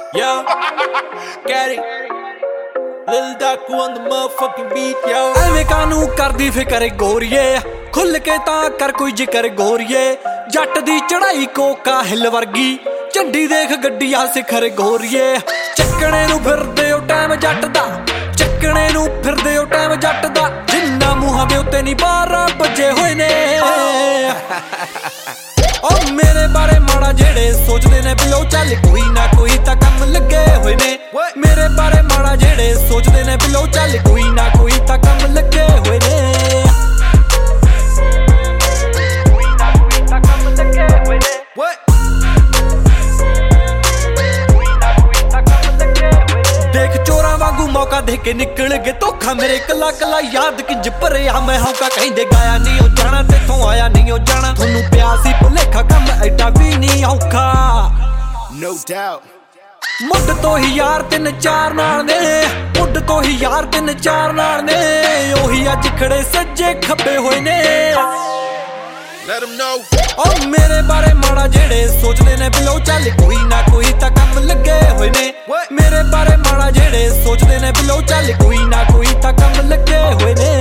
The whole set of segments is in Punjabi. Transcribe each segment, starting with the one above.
Yo, get it. Lil Daku on the motherfucking beat, yo. ਐਵੇਂ ਕਾਨੂੰ ਕਰਦੀ ਫਿਕਰ ਗੋਰੀਏ, ਖੁੱਲ ਕੇ ਤਾਂ ਕਰ ਕੋਈ ਜ਼ਿਕਰ ਗੋਰੀਏ। ਜੱਟ ਦੀ ਚੜਾਈ ਕੋਕਾ ਹਿੱਲ ਵਰਗੀ, ਝੰਡੀ ਦੇਖ ਗੱਡੀਆਂ ਸਿਖਰ ਗੋਰੀਏ। ਚੱਕਣੇ ਨੂੰ ਫਿਰਦੇ ਓ ਟਾਈਮ ਜੱਟ ਦਾ, ਚੱਕਣੇ ਨੂੰ ਫਿਰਦੇ ਓ ਟਾਈਮ ਜੱਟ ਦਾ। ਜਿੰਨਾ ਮੂੰਹਾਂ ਦੇ ਉੱਤੇ ਨਹੀਂ 12 ਵੱਜੇ ਹੋਏ ਨੇ। ਓ ਮੇਰੇ ਬਾਰੇ ਮਾੜਾ ਜਿਹੜੇ ਸੋਚਦੇ ਨੇ ਬਿਲੋ ਚੱਲ ਕੋਈ ਨਾ ਕੋਈ ਤਾਂ ਕੰਮ ਲੱਗੇ ਹੋਏ ਨੇ। ਮੇਰੇ ਬਾਰੇ ਮਾੜਾ ਜਿਹੜੇ ਸੋਚਦੇ ਨੇ ਬਿਲੋ ਚੱਲ ਕੋਈ ਨਾ ਕੋਈ ਤਾਂ ਕੰਮ ਲੱਗੇ ਹੋਏ ਨੇ। ਕੋਈ ਨਾ ਕੋਈ ਤਾਂ ਕੰਮ ਲੱਗੇ ਹੋਏ ਨੇ। ਦੇਖ ਚੋਰਾਂ ਵਾਂਗੂ ਮੌਕਾ ਦੇ ਕੇ ਨਿਕਲ ਗਏ ਧੋਖਾ ਮੇਰੇ ਕੱਲਾ ਕੱਲਾ ਯਾਦ ਕਿੰਜ ਭਰਿਆ ਮੈਂ ਹੌਂਕਾ ਕਹਿੰਦੇ ਗਾਇਆ ਨਹੀਂ ਉਹ ਜਾਣਾ ਤੇਥੋਂ ਆਇਆ ਨਹੀਂ ਉਹ ਜਾਣਾ। ਤੁਹਾਨੂੰ ਪਿਆ ਸੀ ਭੁਲੇਖਾ ਕੰਮ ਐਡਾ ਵੀ ਨਹੀਂ ਔਖਾ। No doubt. ਮੁੱਢ ਤੋਂ ਹੀ ਯਾਰ 3-4 ਨਾਲ ਨੇ, ਮੁੱਢ ਤੋਂ ਹੀ ਯਾਰ 3-4 ਨਾਲ ਨੇ। ਉਹੀ ਅੱਜ ਖੜੇ ਸੱਜੇ ਖੱਬੇ ਹੋਏ ਨੇ। Let them know. ਓ ਮੇਰੇ ਬਾਰੇ ਮਾੜਾ ਜਿਹੜੇ ਸੋਚਦੇ ਨੇ ਬਿਲੋ ਚੱਲ ਕੋਈ ਨਾ ਕੋਈ ਤਾਂ ਕੰਮ ਲੱਗੇ ਹੋਏ ਨੇ। ਮੇਰੇ ਬਾਰੇ ਮਾੜਾ ਜਿਹੜੇ ਸੋਚਦੇ ਨੇ ਬਿਲੋ ਚੱਲ ਕੋਈ ਨਾ ਕੋਈ ਤਾਂ ਕੰਮ ਲੱਗੇ ਹੋਏ ਨੇ।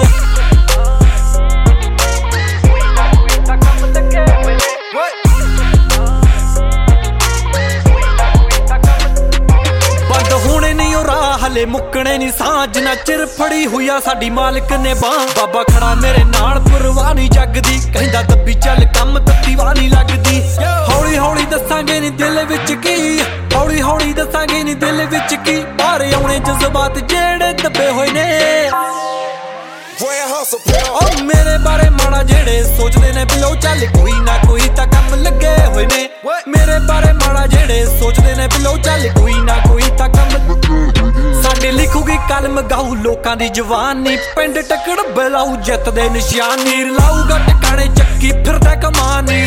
ਬੰਦ ਹੋਣੇ ਨਹੀਂ ਉਹ ਰਾਹ ਹਲੇ ਮੁੱਕਣੇ ਨਹੀਂ ਸਾਂ ਜਿੰਨਾ ਚਿਰ ਫੜੀ ਹੋਈ ਆ ਸਾਡੀ ਮਾਲਕ ਨੇ ਬਾਂਹ। ਬਾਬਾ ਖੜਾ ਮੇਰੇ ਨਾਲ ਪਰਵਾਹ ਨਹੀਂ ਜੱਗਦੀ, ਕਹਿੰਦਾ ਦੱਬੀ ਚੱਲ ਕੰਮ ਤੱਤੀ ਵਾਹ ਨਹੀਂ ਲੱਗਦੀ। ਹੌਲੀ ਹੌਲੀ ਦੱਸਾਂਗੇ ਨੀ ਦਿਲ ਵਿੱਚ ਕੀ, ਹੌਲੀ ਹੌਲੀ ਦੱਸਾਂਗੇ ਨੀ ਦਿਲ ਵਿੱਚ ਕੀ। ਬਾਹਰ ਆਉਣੇ ਜਜ਼ਬਾਤ ਜਿਹੜੇ ਦੱਬੇ ਹੋਏ ਨੇ। ਓ ਮੇਰੇ ਬਾਰੇ ਮਾੜਾ ਜਿਹੜੇ ਸੋਚਦੇ ਨੇ ਬਿਲੋ ਚੱਲ ਕੋਈ ਨਾ ਕੋਈ ਤਾਂ ਕੰਮ ਲੱਗੇ ਹੋਏ ਨੇ। ਮੇਰੇ ਬਾਰੇ ਮਾੜਾ ਜਿਹੜੇ ਸੋਚਦੇ ਨੇ ਬਿਲੋ ਚੱਲ ਕੋਈ ਨਾ ਕੋਈ ਤਾਂ ਕੰਮ। ਸਾਡੇ ਲਿਖੂਗੀ ਕਲਮ ਗਾਊ ਲੋਕਾਂ ਦੀ ਜਵਾਨੀ, ਪਿੰਡ ਟੱਕੜ ਬਲਾਊ ਜਿੱਤ ਦੇ ਨਿਸ਼ਾਨੀ। ਲਾਊਗਾ ਟਿਕਾਣੇ ਚੱਕੀ ਫਿਰਦਾ ਕਮਾਨੀ,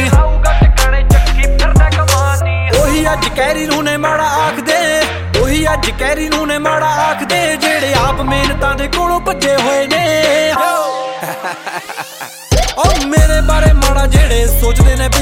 ਉਹੀ ਅੱਜ ਕੈਰੀ ਨੂੰ ਨੇ ਮਾੜਾ ਆਖਦੇ, ਉਹੀ ਅੱਜ ਕੈਰੀ ਨੂੰ ਨੇ ਮਾੜਾ ਆਖਦੇ। ਜਿਹੜੇ ਆਪ ਮਿਹਨਤਾਂ ਦੇ ਕੋਲੋਂ ਭੱਜੇ ਹੋਏ ਨੇ। ਓ ਮੇਰੇ ਬਾਰੇ ਮਾੜਾ ਜਿਹੜੇ ਸੋਚਦੇ ਨੇ